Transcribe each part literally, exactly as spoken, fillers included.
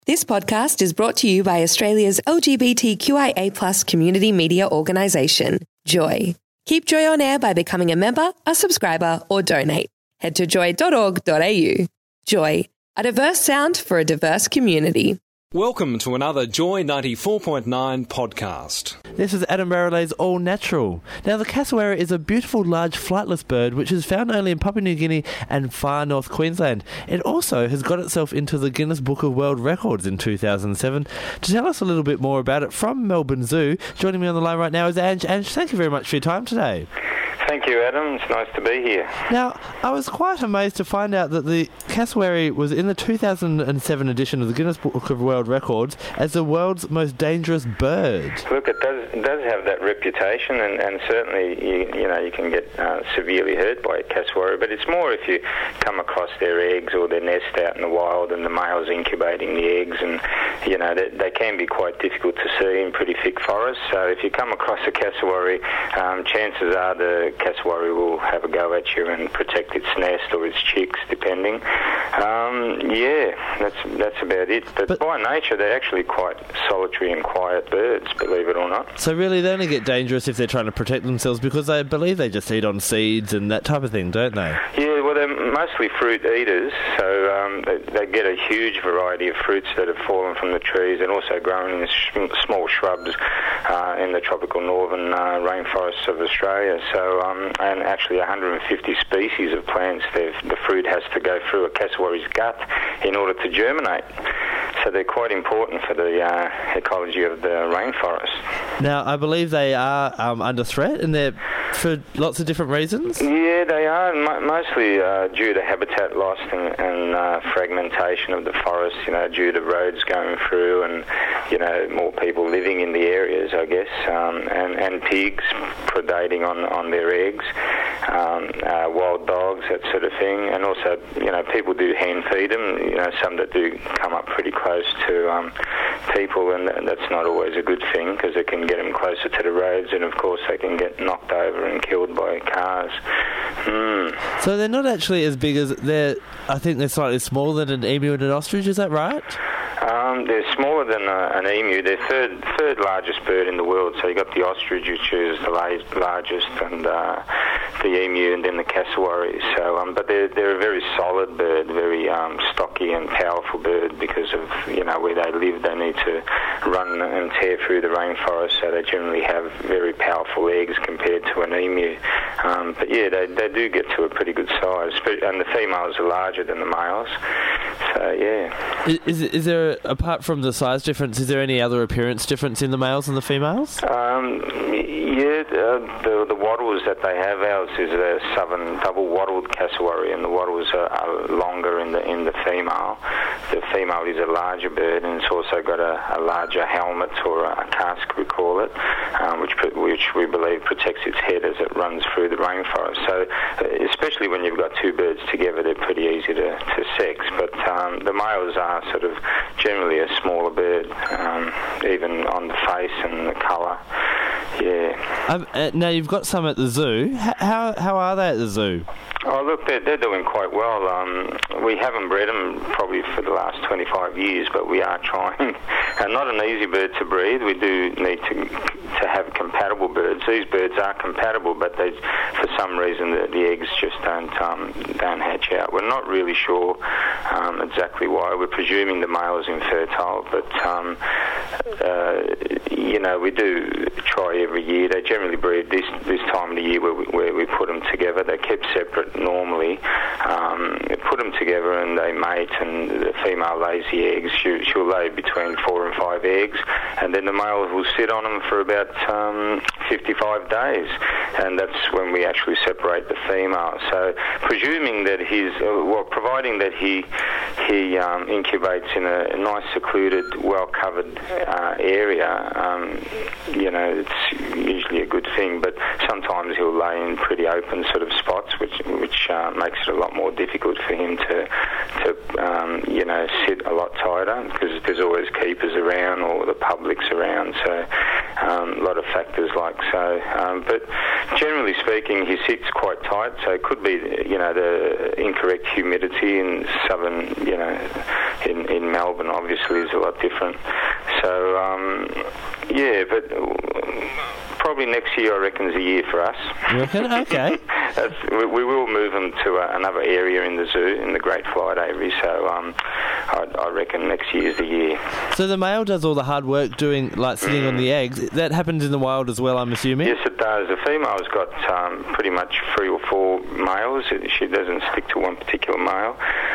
This podcast is brought to you by Australia's L G B T Q I A plus community media organisation, Joy. Keep Joy on air by becoming a member, a subscriber or donate. Head to joy dot org dot a u. Joy, a diverse sound for a diverse community. Welcome to another Joy ninety-four point nine podcast. This is Adam Barrelay's All Natural. Now, the cassowary is a beautiful large flightless bird which is found only in Papua New Guinea and far north Queensland. It also has got itself into the Guinness Book of World Records in two thousand seven. To tell us a little bit more about it from Melbourne Zoo, joining me on the line right now is Ange. Ange, thank you very much for your time today. Thank you, Adam. It's nice to be here. Now, I was quite amazed to find out that the cassowary was in the two thousand seven edition of the Guinness Book of World Records as the world's most dangerous bird. Look, it does it does have that reputation, and, and certainly you, you know you can get uh, severely hurt by a cassowary. But it's more if you come across their eggs or their nest out in the wild, and the male's incubating the eggs, and you know they, they can be quite difficult to see in pretty thick forests. So if you come across a cassowary, um, chances are the cassowary will have a go at you and protect its nest or its chicks, depending. Um, yeah, that's that's about it. But, but by nature, they're actually quite solitary and quiet birds, believe it or not. So really, they only get dangerous if they're trying to protect themselves, because I believe they just eat on seeds and that type of thing, don't they? Yeah, well, they're mostly fruit eaters, so um, they, they get a huge variety of fruits that have fallen from the trees and also grown in sh- small shrubs uh, in the tropical northern uh, rainforests of Australia. So, um, and actually one hundred fifty species of plants, the fruit has to go through a cassowary's gut in order to germinate. So they're quite important for the uh, ecology of the rainforest. Now, I believe they are um, under threat, and they're for lots of different reasons? Yeah, they are, mo- mostly uh, due to habitat loss and, and uh, fragmentation of the forest, you know, due to roads going through and, you know, more people living in the areas, I guess, um, and, and pigs predating on, on their eggs, um, uh, wild dogs, that sort of thing, and also, you know, people do hand feed them, you know, some that do come up pretty close to um, people, and that's not always a good thing because it can get them closer to the roads, and of course they can get knocked over and killed by cars. Mm. So they're not actually as big as they're. I think they're slightly smaller than an emu and an ostrich. Is that right? Um, they're smaller than a, an emu. They're third third largest bird in the world. So you got the ostrich, which is the la- largest, and uh, the emu, and then the cassowary. So, um, but they're they're a very solid bird, very um, stocky and powerful bird because of you know where they live. They need to run and tear through the rainforest, so they generally have very powerful eggs compared to an emu. Um, but yeah, they they do get to a pretty good size, and the females are larger than the males. So yeah. Is is there, apart from the size difference, is there any other appearance difference in the males and the females? Um, yeah, uh, the the wattles that they have, ours is a southern double wattled cassowary, and the wattles are, are longer in the in the female. The female is a larger bird, and it's also got a, a larger helmet or a casque, we call it, um, which which we believe protects its head as it runs through the rainforest. So, uh, especially when you've got two birds together, they're pretty easy to, to sex. But um, the males are sort of generally a smaller bird, um, even on the face and the colour. Yeah. Um, uh, now, you've got some at the zoo. H- how how are they at the zoo? Oh, look, they're, they're doing quite well. Um, we haven't bred them probably for the last twenty-five years, but we are trying. And not an easy bird to breed. We do need to to have compatible birds. These birds are compatible, but they, for some reason, the, the eggs just don't um, don't hatch out. We're not really sure um, exactly why. We're presuming the male is infertile, but um, uh, you know, we do try every year. They generally breed this this time of the year where we, where we put them together. They're kept separate normally. Um, we put them together and they mate, and the female lays the eggs. She, she'll lay between four and five eggs, and then the male will sit on them for about um, fifty-five days, and that's when we actually separate the female. So, presuming that he's, uh, well, providing that he he um, incubates in a, a nice, secluded, well-covered uh, area, um, you know, it's usually a good thing. But sometimes he'll lay in pretty open sort of spots, which which uh, makes it a lot more difficult for him to to um, you know sit a lot tighter, because there's always keepers around or the public's around. So um, a lot of factors like so. Um, but generally speaking, he sits quite tight. So it could be you know the incorrect humidity in southern you know in, in Melbourne obviously is a lot different. So, um, yeah, but probably next year I reckon is a year for us. Okay. That's, we, we will move them to a, another area in the zoo, in the Great Flight Aviary, so um, I, I reckon next year is the year. So the male does all the hard work doing, like, sitting mm. on the eggs. That happens in the wild as well, I'm assuming? Yes, it does. The female's got um, pretty much three or four males. She doesn't stick to one particular male.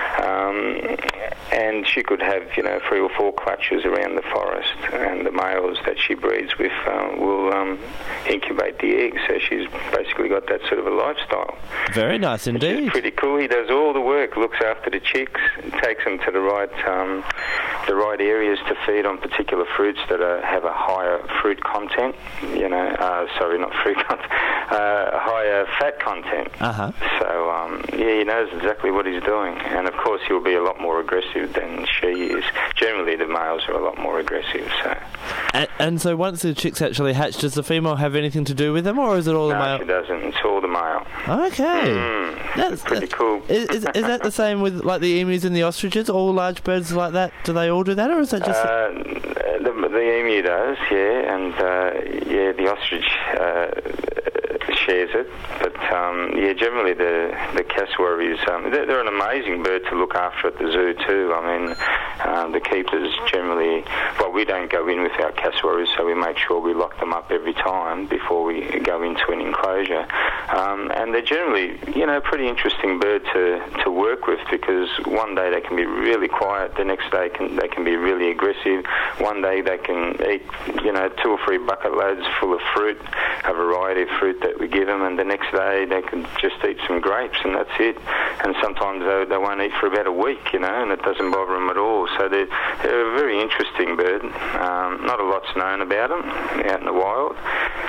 Um, and she could have, you know, three or four clutches around the forest, and the males that she breeds with uh, will um, incubate the eggs. So she's basically got that sort of a lifestyle. Very nice indeed. It's pretty cool. He does all the work, looks after the chicks, takes them to the right um, the right areas to feed on particular fruits that are, have a higher fruit content. You know, uh, sorry, not fruit content, uh, higher fat content. Uh-huh. So um, yeah, he knows exactly what he's doing, and of course he'll be a lot more aggressive than she is. Generally, the males are a lot more aggressive. So. And, and so once the chicks actually hatch, does the female have anything to do with them, or is it all no, the male? No, she doesn't. It's all the male. Okay. Mm, that's pretty that's, cool. Is, is, is that the same with like the emus and the ostriches? All large birds like that, do they all do that, or is that just... Uh, the, the emu does, yeah, and uh, yeah, the ostrich uh, shares it, but um, yeah, generally the the cassowaries, um, they're, they're an amazing bird to look after at the zoo too. I mean, um, the keepers generally, well, we don't go in with our cassowaries, so we make sure we lock them up every time before we go into an enclosure. Um, and they're generally, you know, pretty interesting bird to, to work with, because one day they can be really quiet, the next day can, they can be really aggressive. One day they can eat, you know, two or three bucket loads full of fruit, a variety of fruit that we give them, and the next day they can just eat some grapes and that's it. And sometimes they, they won't eat for about a week, you know, and it doesn't bother them at all. So they're, they're a very interesting bird. Um, not a lot's known about them out in the wild.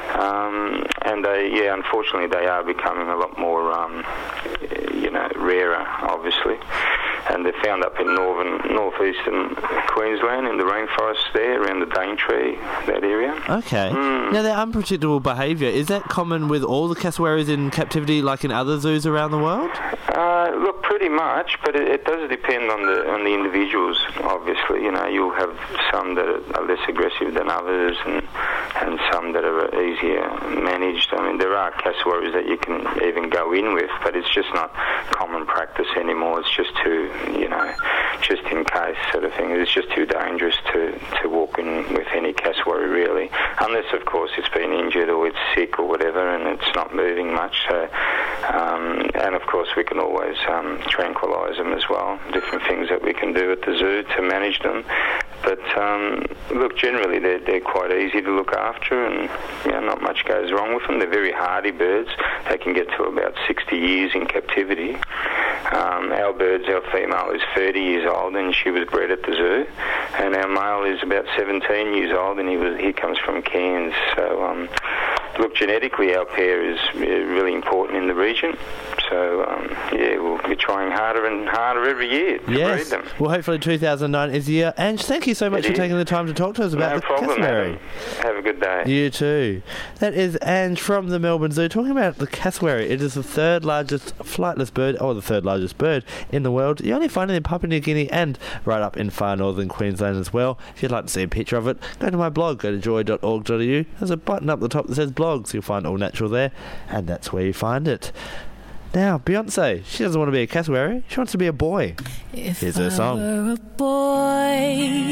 Um, and they, yeah, unfortunately they are becoming a lot more, um, you know, rarer, obviously. And they're found up in northern, northeastern Queensland, in the rainforest there, around the Daintree, that area. Okay. Mm. Now, their unpredictable behaviour, is that common with all the cassowaries in captivity, like in other zoos around the world? Uh, look, pretty much, but it, it does depend on the on the individuals, obviously. You know, you'll have some that are less aggressive than others, and and some that are easier managed. I mean, there are cassowaries that you can even go in with, but it's just not common practice anymore. It's just too, you know, just in case sort of thing. It's just too dangerous to, to walk in with any cassowary, really. Unless, of course, it's been injured or it's sick or whatever and it's not moving much. So, um, and, of course, we can always um, tranquilise them as well. Different things that we can do at the zoo to manage them. But, um, look, generally they're, they're quite easy to look after, and, you know, not much goes wrong with them. They're very hardy birds. They can get to about sixty years in captivity. Um, our birds, our female is thirty years old, and she was bred at the zoo, and our male is about seventeen years old, and he was he comes from Cairns. So, um, look, genetically our pair is really important in the region. So, um, yeah, we'll be trying harder and harder every year to yes. breed them. Well, hopefully two thousand nine is the year. And thank you so much it for is. taking the time to talk to us about no the problem, cassowary. Adam. Have a good day. You too. That is Ange from the Melbourne Zoo talking about the cassowary. It is the third largest flightless bird, or the third largest bird in the world. You only find it in Papua New Guinea and right up in far northern Queensland as well. If you'd like to see a picture of it, go to my blog, go to joy dot org dot a u. There's a button up the top that says blogs. You'll find All Natural there, and that's where you find it. Now, Beyonce, she doesn't want to be a cassowary. She wants to be a boy. If Here's her song. I were a boy,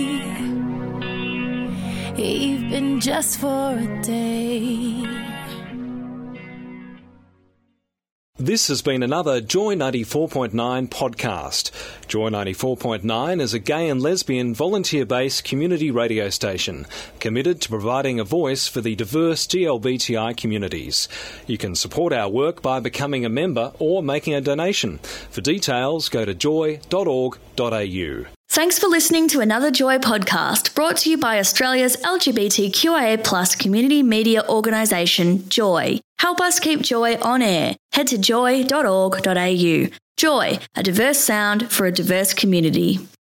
even just for a day. This has been another Joy ninety-four point nine podcast. Joy ninety-four point nine is a gay and lesbian volunteer-based community radio station committed to providing a voice for the diverse G L B T I communities. You can support our work by becoming a member or making a donation. For details, go to joy dot org dot a u. Thanks for listening to another Joy podcast brought to you by Australia's L G B T Q I A plus community media organisation, Joy. Help us keep Joy on air. Head to joy dot org dot a u. Joy, a diverse sound for a diverse community.